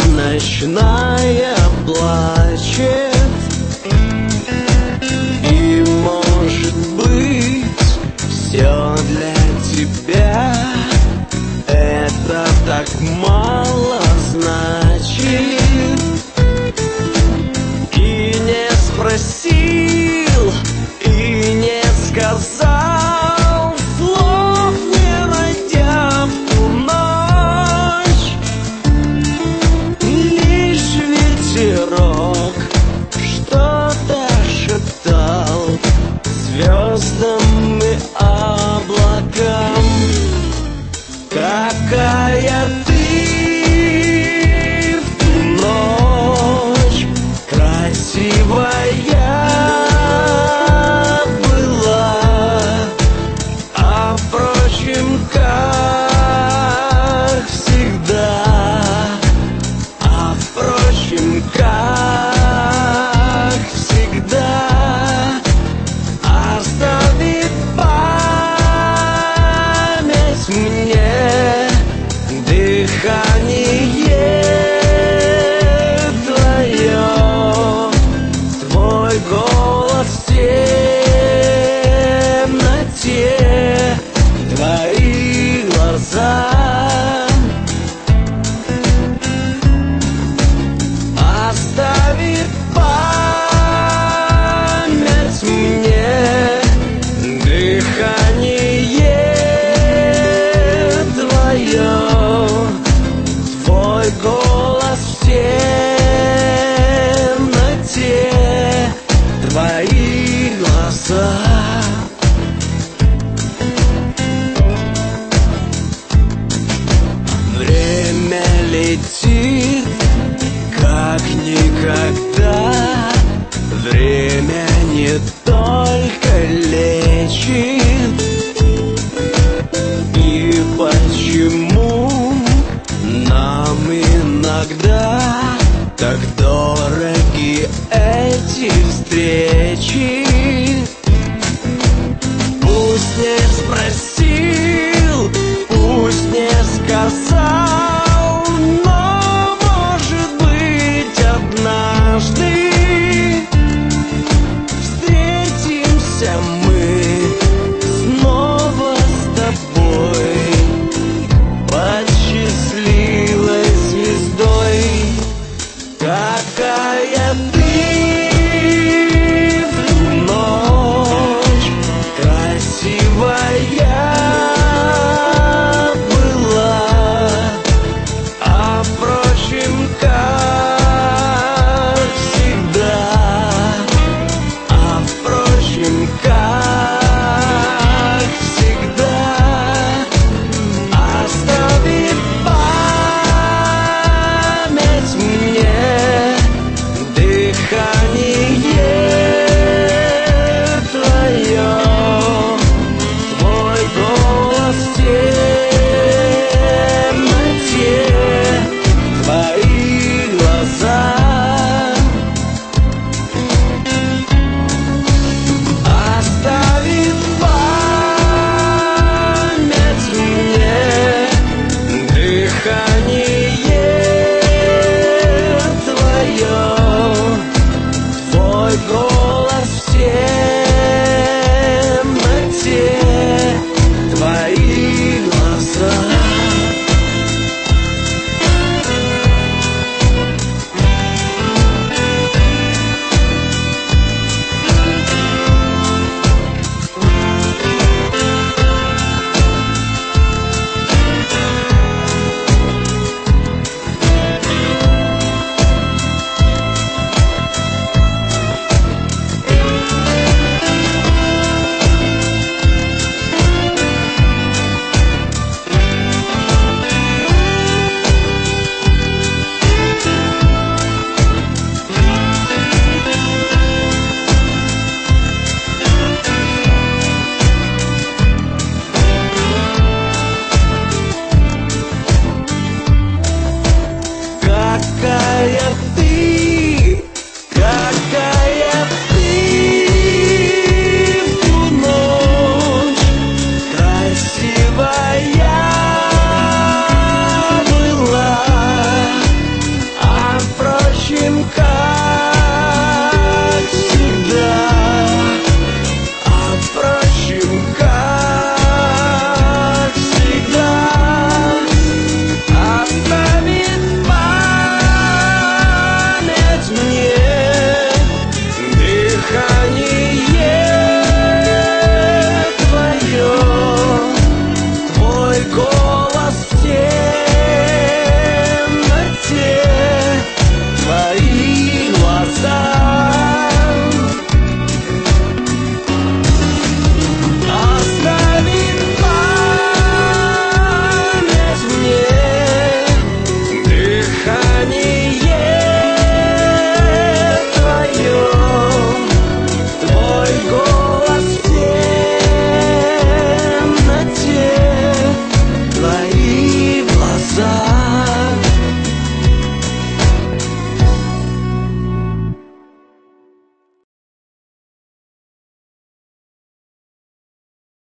ночная плачет. И может быть, все для тебя это так мало значит. И не спросил, и не сказал слов, не найдя в ту ночь. Лишь ветерок что-то шептал звездам и облакам. Какая ты в ту ночь красивая была, а впрочем, как всегда, а впрочем, как всегда, оставит память мне дыхание твое, твой голос в темноте, твои глаза. Оставит память мне дыхание твое, твой голос в темноте, твои глаза. Время летит как никогда, время не только лечит. И почему нам иногда так дороги эти встречи?